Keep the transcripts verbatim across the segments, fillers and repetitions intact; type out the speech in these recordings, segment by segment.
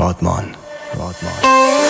رادمان رادمان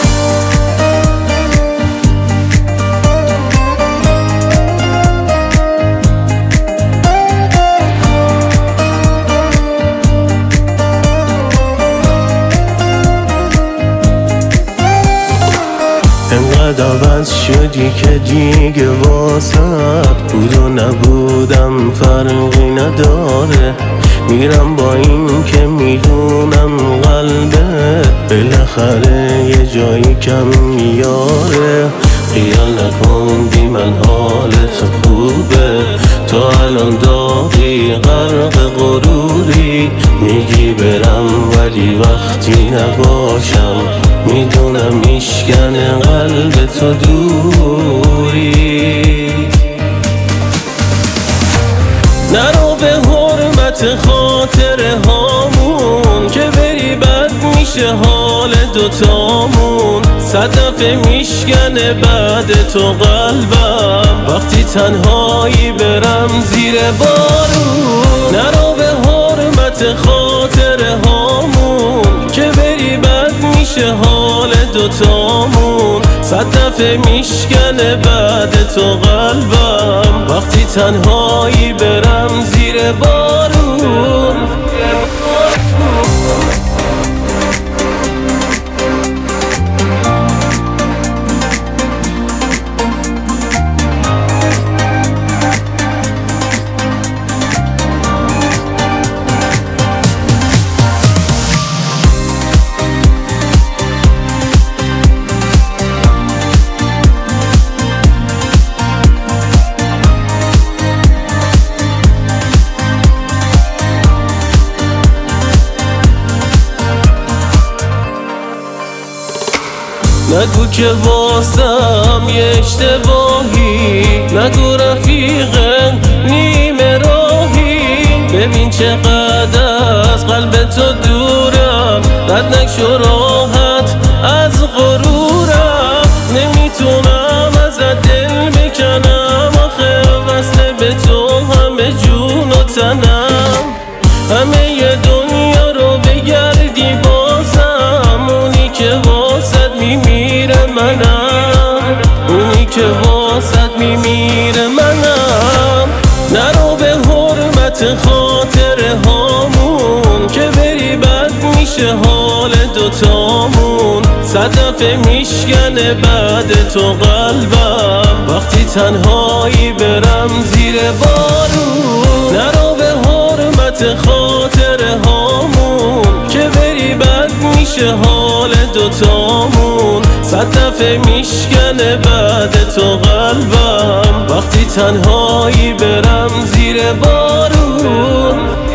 انقدر عوض شدی که دیگه واسط بود و نبودم فرقی نداره. میرم با این که میدونم قلبت بالاخره یه جایی کم میاره. خیال نکن بی من حالت خوبه، تو الان داغی غرق غروری. میگی برم ولی وقتی نباشم میدونم میشکنه قلب تو دوری. نرو به حرمت خاطره هامون که بری بد میشه حال دوتامون. صد دفعه میشکنه بعد تو قلبم وقتی تنهایی برم زیر بارون. نرو به حرمت خاطره هامون که بری بد میشه حال دوتامون. صد دفعه میشکنه بعد تو قلبم وقتی تنهایی برم زیر بارون. نگو که واسم یه اشتباهی، نگو رفیقم نیمه راهی. ببین چقدر از قلب تو دورم، رد نشو راحت از غرورم. نمیتونم ازت دل بکنم آخه وصله به تو همه جون و تنم. همه ی دنیا رو بگردی بازم اونی که واسد میمیره منم، اونی که واسد میمیره منم. نرو به حرمت خاطره هامون که بری بد میشه حال دوتامون. صد دفعه میشکنه بعد تو قلبم وقتی تنهایی برم زیر بارون. نرو به حرمت خاطره هامون که بری بد میشه حال دوتامون. صد دفعه میشکنه بعد تو قلبم وقتی تنهایی برم زیر بارون.